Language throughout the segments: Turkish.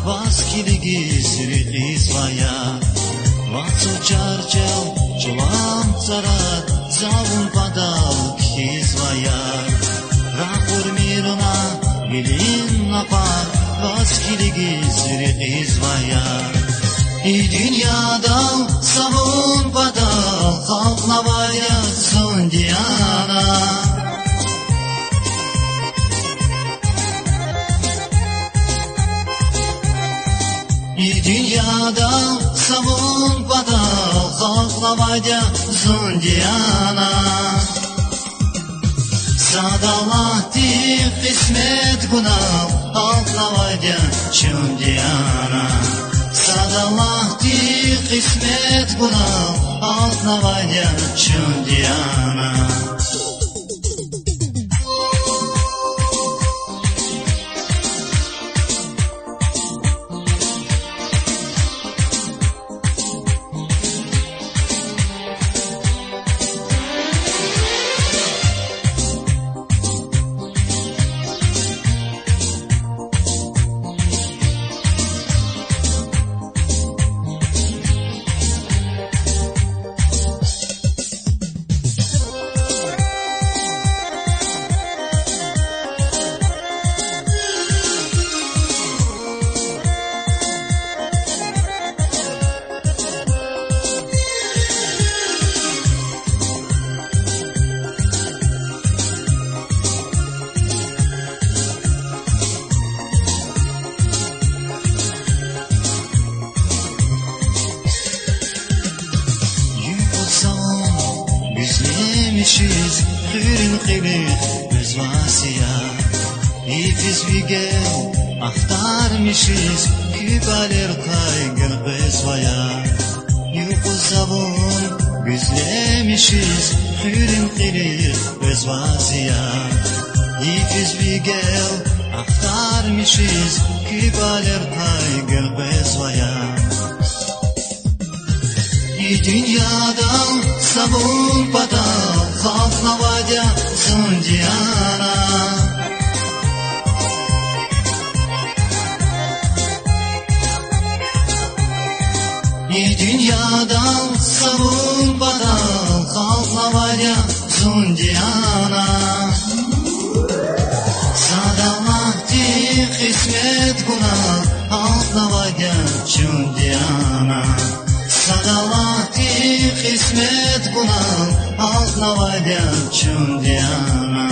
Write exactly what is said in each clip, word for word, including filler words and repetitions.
Васкилиги среди своя, Вацу чарчел, чулам царат, Завун подал кхи своя. Рахур мирна, билин напар, Васкилиги среди своя. И dünyada savun padal, Halklavaya Sundiyana. И dünyada savun padal, Halklavaya Sundiyana. Sadalahti kısmet gunav, Halklavaya Sundiyana. Sadalahti kısmet gunav, Halklavaya Sundiyana. Bizlemişiz hürün kıvık öz vasiya. İfiz vigel aktarmışız kübaler kaygır bezvaya. Yuku savun bizlemişiz hürün kıvık öz vasiya. İfiz vigel aktarmışız kübaler kaygır bezvaya. И dünyada savun padal, Halklavaya Sundiyana. И dünyada savun padal, Halklavaya Sundiyana. Sadalahti kısmet gunav, Halklavaya Sundiyana. Sadalahti kısmet gunav, Halklavaya Sundiyana.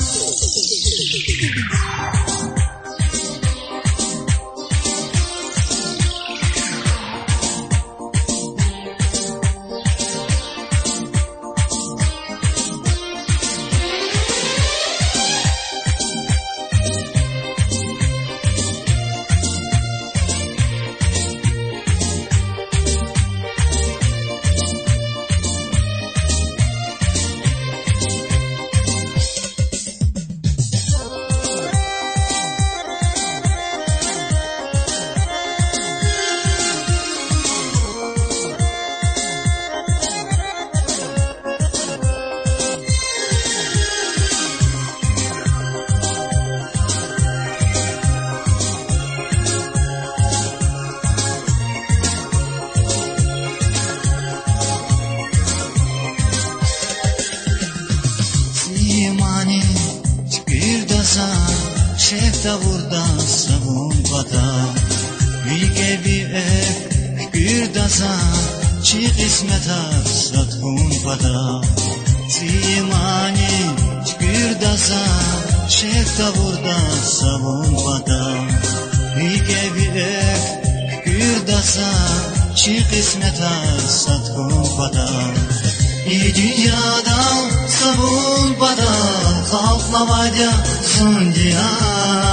Şefta burada savun padal, Vige vi ek kürdasa, Çi kısmet satun padal. Zimani kürdasa, Şefta burada savun padal, Vige vi ek kürdasa, Çi kısmet satun padal. И dünyada savun padal, Halklavaya Sundiyana.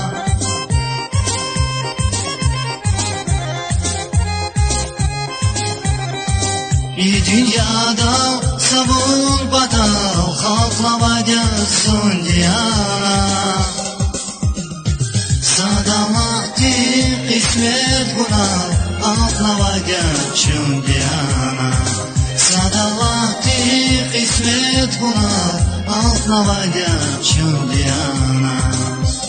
И dünyada savun padal, Halklavaya Sundiyana. Sadalahti kısmet gunav, Halklavaya Sundiyana. Sadalahti kısmet gunav, Halklavaya Sundiyana.